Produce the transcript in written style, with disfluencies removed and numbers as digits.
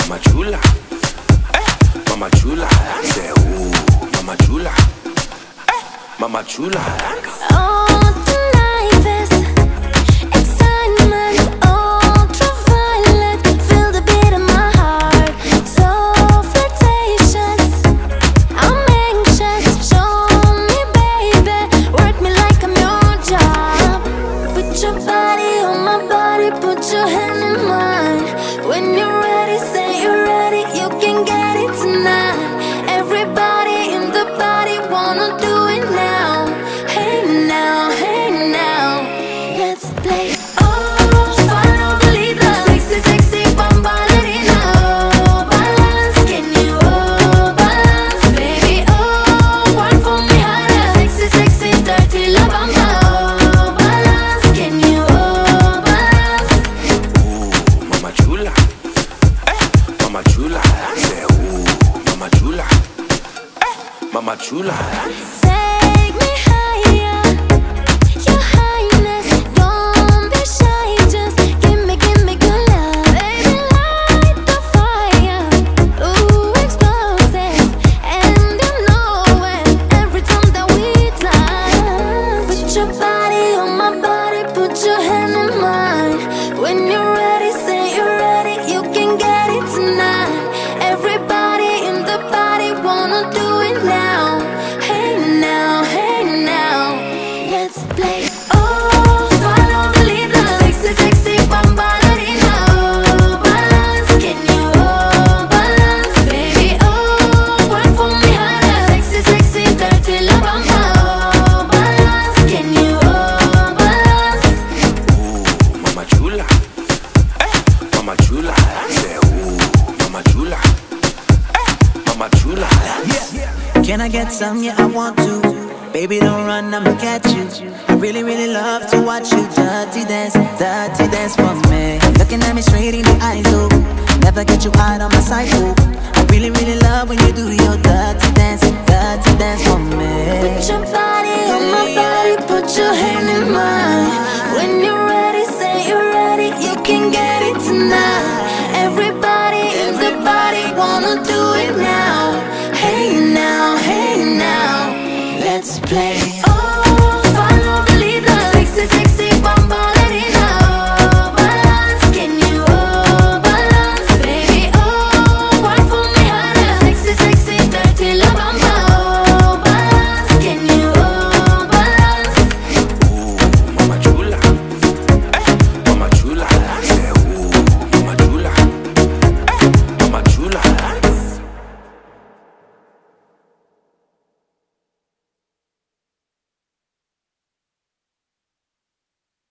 Mama chula, Mama chula. Say ooh, Mama chula, Mama chula. Oh, tonight there's excitement, ultraviolet, feel the beat in my heart. So flirtatious, I'm anxious. Show me, baby, work me like I'm your job. Put your body on my body, put your hand in mine. When you're ready, say you're ready, you can get it tonight. Everybody in the body wanna do it now. Hey now, let's play. Oh, follow the leader. Sexy, sexy, ballerina. Oh, balance, can you balance, baby? Oh, work for me harder. Sexy, sexy, dirty la bamba. Oh, balance, can you balance? Ooh, Mama chula, Mama chula. Say ooh, Mama chula, Mama chula. Take me higher, your highness. Don't be shy, just give me good love. Baby, light the fire, ooh, explosive. And you know it, every time that we touch. Put your body on my body, put your hand in mine. When you're ready, say you're ready, you can get it tonight. Everybody in the body wanna do it now. Hey now, let's play. Oh, follow the leader. Sexy, sexy, ballerina. Oh, balance, can you balance, baby? Oh, work for me harder. Sexy, sexy, dirty la bamba. Oh, balance, can you balance? Ooh, Mama chula, Mama chula. Say ooh, Mama chula, Mama chula. Can I get some? Yeah, I want to. Baby, don't run, I'ma catch you. I really, really love to watch you dirty dance for me. Looking at me straight in the eyes, oh. Never get you out of my sight, oh. I really, really love when you do your dirty dance for me. Put your body on my body, put your hand in mine. When you're ready, say you're ready, you can get it tonight. Everybody in the body wanna do it now. Hey now, let's play.